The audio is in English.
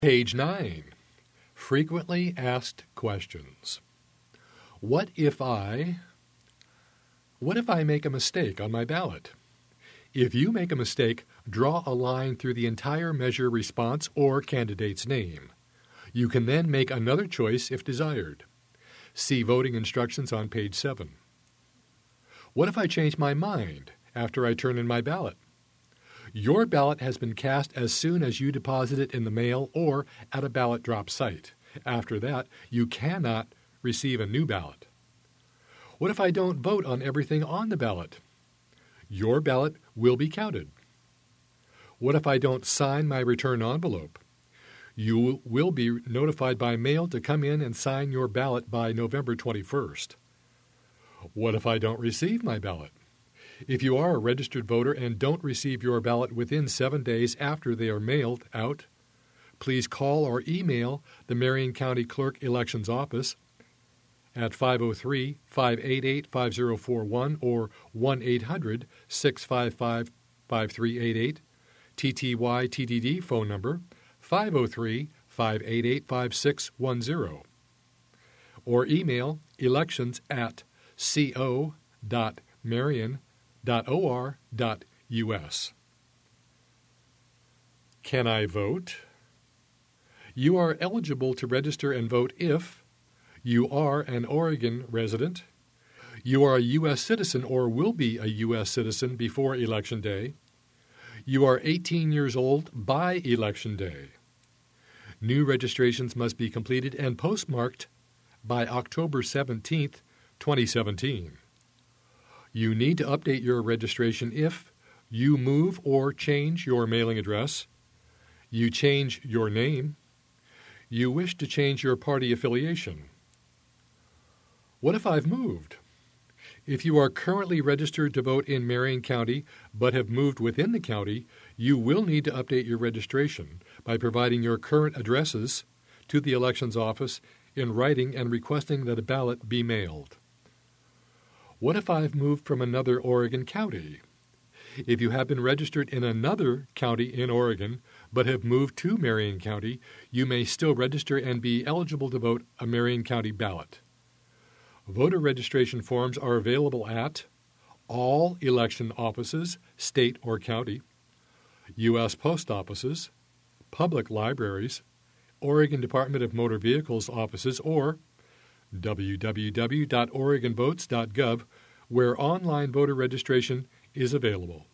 Page 9. Frequently asked questions. What if I make a mistake on my ballot? If you make a mistake, draw a line through the entire measure response or candidate's name. You can then make another choice if desired. See voting instructions on page 7. What if I change my mind after I turn in my ballot? Your ballot has been cast as soon as you deposit it in the mail or at a ballot drop site. After that, you cannot receive a new ballot. What if I don't vote on everything on the ballot? Your ballot will be counted. What if I don't sign my return envelope? You will be notified by mail to come in and sign your ballot by November 21st. What if I don't receive my ballot? If you are a registered voter and don't receive your ballot within 7 days after they are mailed out, please call or email the Marion County Clerk Elections Office at 503-588-5041 or 1-800-655-5388, TTY-TDD phone number 503-588-5610, or email elections@co.marion.or.us. Can I vote? You are eligible to register and vote if you are an Oregon resident, you are a U.S. citizen or will be a U.S. citizen before Election Day, you are 18 years old by Election Day. New registrations must be completed and postmarked by October 17, 2017. You need to update your registration if you move or change your mailing address, you change your name, you wish to change your party affiliation. What if I've moved? If you are currently registered to vote in Marion County but have moved within the county, you will need to update your registration by providing your current addresses to the elections office in writing and requesting that a ballot be mailed. What if I've moved from another Oregon county? If you have been registered in another county in Oregon but have moved to Marion County, you may still register and be eligible to vote a Marion County ballot. Voter registration forms are available at all election offices, state or county, U.S. post offices, public libraries, Oregon Department of Motor Vehicles offices, or www.oregonvotes.gov, where online voter registration is available.